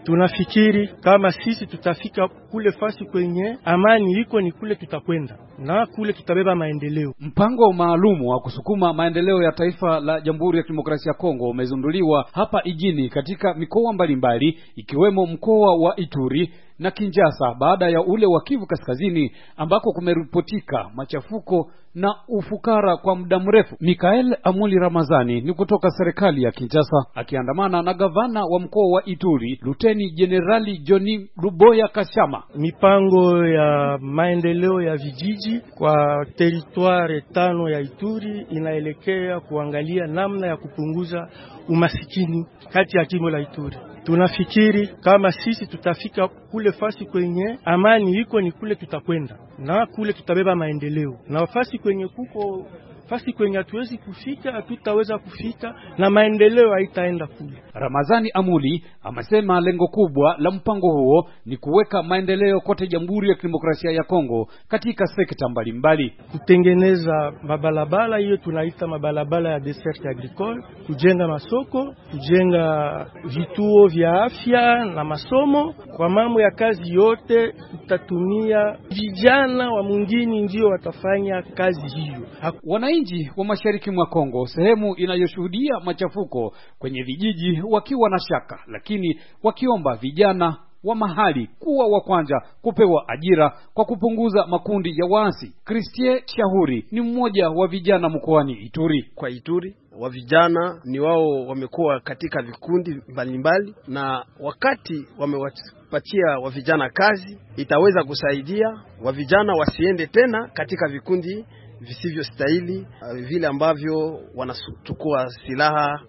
Tunafikiri kama sisi tutafika kule fasi kwenye amani iko, ni kule tutakwenda na kule tutabeba maendeleo. Mpango maalumu wa kusukuma maendeleo ya taifa la Jamhuri ya Kidemokrasia ya Kongo umezinduliwa hapa Ijini katika mikoa mbalimbali ikiwemo mkoa wa Ituri na Kinshasa baada ya ule wa Kivu Kaskazini ambako kumeripotika machafuko na ufukara kwa muda mrefu. Mikael Amuli Ramazani ni kutoka serikali ya Kinshasa akiandamana na gavana wa mkoa wa Ituri Luteni Generali Johnny Luboya Kashama. Mipango ya maendeleo ya vijiji kwa territoire 5 ya Ituri inaelekea kuangalia namna ya kupunguza umasikini kati ya jimbo la Ituri. Tunafikiri kama sisi tutafika kule fasi kwenye amani iko, ni kule tutakwenda na kule tutabeba maendeleo. Na fasi kwenye kuko fasi kwenye hatuwezi kufika, hatutaweza kufika na maendeleo haitaenda kule. Ramazani Amuli amesema lengo kubwa la mpango huo ni kuweka maendeleo kote Jamhuri ya Kidemokrasia ya Kongo katika sekta mbalimbali. Kutengeneza mabalabala, hiyo tunaita mabalabala ya dessert agricole, kujenga masoko, kujenga vituo vya afya na masomo. Kwa mambo ya kazi yote tutatumia vijana wa mwingine ndio watafanya kazi hiyo. Wananchi wa mashariki mwa Kongo, sehemu inayoshuhudia machafuko kwenye vijiji, wakiwa na shaka, lakini wakiomba vijana wa mahali kuwa wa kwanza kupewa ajira kwa kupunguza makundi ya waasi. Christie Shahuri ni mmoja wa vijana mkoani Ituri. Kwa Ituri wa vijana ni wao wamekuwa katika vikundi mbalimbali, na wakati wamewapatia wa vijana kazi itaweza kusaidia wa vijana wasiende tena katika vikundi visivyo stahili, vile ambavyo wanachukua silaha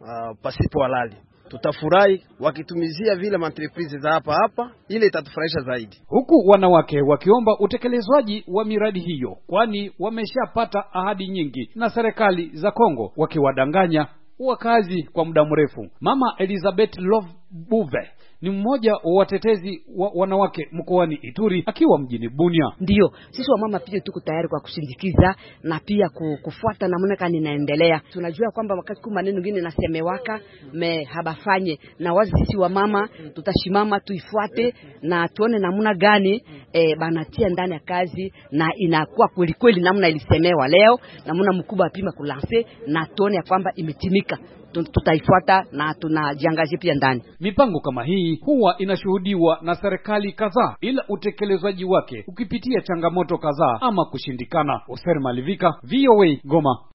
pasipo halali. Tutafurahi wakitumizia vile entreprise za hapa, ile itatufurahisha zaidi. Huku wanawake wakiomba utekelezwaji wa miradi hiyo, kwani wameshapata ahadi nyingi na serikali za Kongo, wakiwadanganya wakazi kwa muda mrefu. Mama Elizabeth Love Buve ni mmoja wa watetezi wa wanawake mkoani Ituri akiwa mjini Bunia. Ndio, sisi wa mama pia tuko tayari kwa kusindikiza na pia kufuata namna gani inaendelea. Tunajua kwamba wakati kwa maneno mengine nasemewaka habafanye, na wazi sisi wa mama tutashimama tuifuate na tuone namna gani banatia ndani ya kazi na inakuwa kweli kweli namna ilisemewa leo, namna mkubwa apima kulanse na tuone kwamba imetimika. Tutaifuata na tunajiangalia pia ndani. Mipango kama hii huwa inashuhudiwa na serikali kadhaa, ila utekelezaji wake ukipitia changamoto kadhaa ama kushindikana. Oser Malivika, VOA, Goma.